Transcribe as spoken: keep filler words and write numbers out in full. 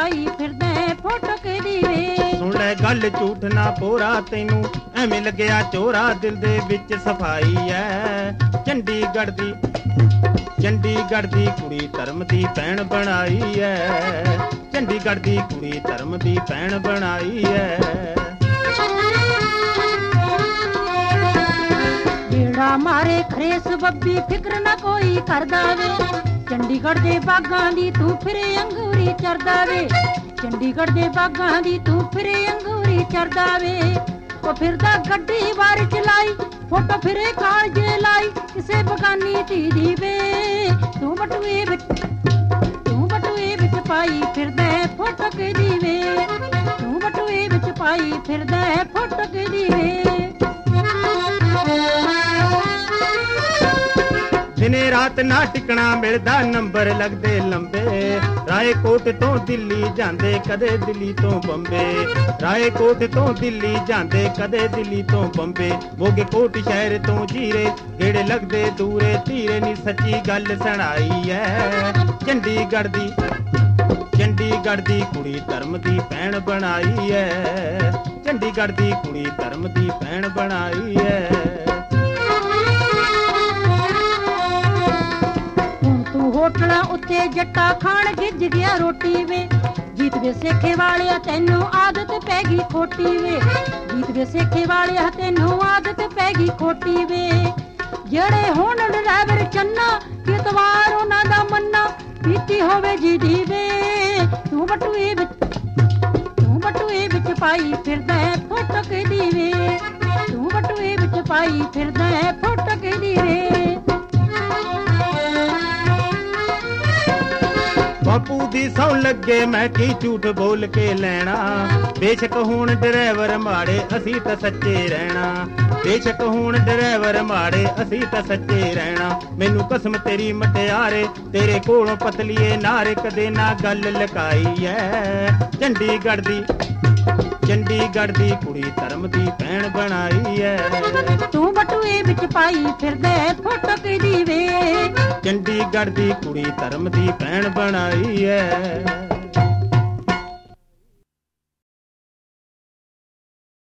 ਪਾਈ ਫਿਰਦਾ ਫੋਟੋ ਕਿਹਦੀ ਵੇ। ਸੁਣ ਲੈ ਗੱਲ ਝੂਠ ਨਾ ਪੋਰਾ ਤੈਨੂੰ ਐਵੇਂ ਲੱਗਿਆ ਚੋਰਾ ਦਿਲ ਦੇ ਵਿੱਚ ਸਫਾਈ ਐ। ਚੰਡੀਗੜ੍ਹ ਦੀ ਚੰਡੀਗੜ੍ਹ ਦੀ ਕੁੜੀ ਧਰਮ ਦੀ ਭੈਣ ਬਣਾਈ ਐ। ਚੰਡੀਗੜ੍ਹ ਦੀ ਕੁੜੀ ਧਰਮ ਦੀ ਭੈਣ ਬਣਾਈ ਐ। ਜਿਹੜਾ ਮਾਰੇ ਖਰੇਸ ਬੱਬੀ ਫਿਕਰ ਨਾ ਕੋਈ ਕਰਦਾ ਵੇ। ਚੰਡੀਗੜ੍ਹ ਦੇ ਬਾਗਾਂ ਦੀ ਤੂੰ ਫਿਰੇ ਅੰਗੂਰੀ ਚਰਦਾ ਵੇ। ਚੰਡੀਗੜ੍ਹ ਦੇ ਬਾਗਾਂ ਦੀ ਤੂੰ ਫਿਰੇ ਅੰਗੂਰੀ ਚਰਦਾ ਵੇ। ਉਹ ਫਿਰਦਾ ਗੱਡੀ ਬਾਰ ਚਲਾਈ ਫੋਟੋ ਫਿਰੇ ਕਾਲਜੇ ਲਾਈ ਕਿਸੇ ਬਗਾਨੀ ਧੀ ਦੀ ਵੇ। ਤੂੰ ਬਟੂਏ ਵਿੱਚ ਤੂੰ ਬਟੂਏ ਵਿੱਚ ਪਾਈ ਫਿਰਦਾ ਫੋਟੋ ਕਿਹਦੀ ਵੇ। ਤੂੰ ਬਟੂਏ ਵਿੱਚ ਪਾਈ ਫਿਰਦਾ ਫੋਟੋ ਕਿਹਦੀ ਵੇ। ਦਿਨੇ ਰਾਤ ਨਾ ਟਿਕਣਾ ਮਿਲਦਾ ਨੰਬਰ ਲੱਗਦੇ ਲੰਬੇ। ਰਾਏਕੋਟ ਤੋਂ ਦਿੱਲੀ ਜਾਂਦੇ ਕਦੇ ਦਿੱਲੀ ਤੋਂ ਬੰਬੇ। ਰਾਏਕੋਟ ਤੋਂ ਦਿੱਲੀ ਜਾਂਦੇ ਕਦੇ ਦਿੱਲੀ ਤੋਂ ਬੰਬੇ। ਮੋਗੇ ਕੋਟ ਸ਼ਹਿਰ ਤੋਂ ਜੀਰੇ ਗੇੜੇ ਲੱਗਦੇ ਦੂਰੇ ਧੀਰੇ ਨੀ ਸੱਚੀ ਗੱਲ ਸੁਣਾਈ ਐ। ਚੰਡੀਗੜ੍ਹ ਦੀ ਚੰਡੀਗੜ੍ਹ ਦੀ ਕੁੜੀ ਧਰਮ ਦੀ ਭੈਣ ਬਣਾਈ ਐ। ਚੰਡੀਗੜ੍ਹ ਦੀ ਕੁੜੀ ਧਰਮ ਦੀ ਭੈਣ ਬਣਾਈ ਐ। ਹੋਟਲਾਂ ਉੱਤੇ ਜੱਟਾ ਖਾਣ ਗਿੱਜ ਗਿਆ ਰੋਟੀ ਵੇ। ਜੀਤ ਵੇ ਸੇਖੇ ਵਾਲਿਆ ਤੈਨੂੰ ਆਦਤ ਪੈ ਗਈ ਖੋਟੀ ਵੇ। ਜੀਤ ਵੇ ਸੇਖੇ ਵਾਲਿਆ ਤੈਨੂੰ ਆਦਤ ਪੈ ਗਈ ਖੋਟੀ ਵੇ। ਜਿਹੜੇ ਹੁਣ ਡਰਾਈਵਰ ਚੰਨਾ ਕਿਤਵਾਰ ਉਹਨਾਂ ਦਾ ਮੰਨਾ ਪੀਤੀ ਹੋਵੇ ਜਿਹਦੀ ਵੇ। ਤੂੰ ਬਟੂਏ ਵਿੱਚ ਤੂੰ ਬਟੂਏ ਵਿੱਚ ਪਾਈ ਫਿਰਦਾ ਫੋਟੋ ਕਿਹਦੀ ਵੇ। ਤੂੰ ਬਟੂਏ ਵਿੱਚ ਪਾਈ ਫਿਰਦਾ ਫੋਟੋ ਕਿਹਦੀ ਵੇ। ਬਾਪੂ ਦੀ ਸੌ ਲੱਗੇ ਮੈਂ ਕੀ ਝੂਠ ਬੋਲ ਕੇ ਲੈਣਾ। ਬੇਸ਼ੱਕ ਹੁਣ ਡਰਾਈਵਰ ਮਾੜੇ ਅਸੀਂ ਤਾਂ ਸੱਚੇ ਰਹਿਣਾ। ਬੇਸ਼ੱਕ ਹੁਣ ਡਰਾਈਵਰ ਮਾੜੇ ਅਸੀਂ ਤਾਂ ਸੱਚੇ ਰਹਿਣਾ। ਮੈਨੂੰ ਕਸਮ ਤੇਰੀ ਮਟਿਆਰੇ ਤੇਰੇ ਕੋਲੋਂ ਪਤਲੀਏ ਨਾਰੇ ਕਦੇ ਨਾ ਗੱਲ ਲਕਾਈ ਐ। ਚੰਡੀਗੜ੍ਹ ਦੀ ਚੰਡੀਗੜ੍ਹ ਦੀ ਕੁੜੀ ਧਰਮ ਦੀ ਭੈਣ ਬਣਾਈ ਐ। ਤੂੰ ਬਟੂਏ ਵਿੱਚ ਪਾਈ ਫਿਰਦਾ ਫੋਟੋ ਕਿਹਦੀ ਵੇ। ਚੰਡੀਗੜ੍ਹ ਦੀ ਕੁੜੀ ਧਰਮ ਦੀ ਭੈਣ ਬਣਾਈ ਐ।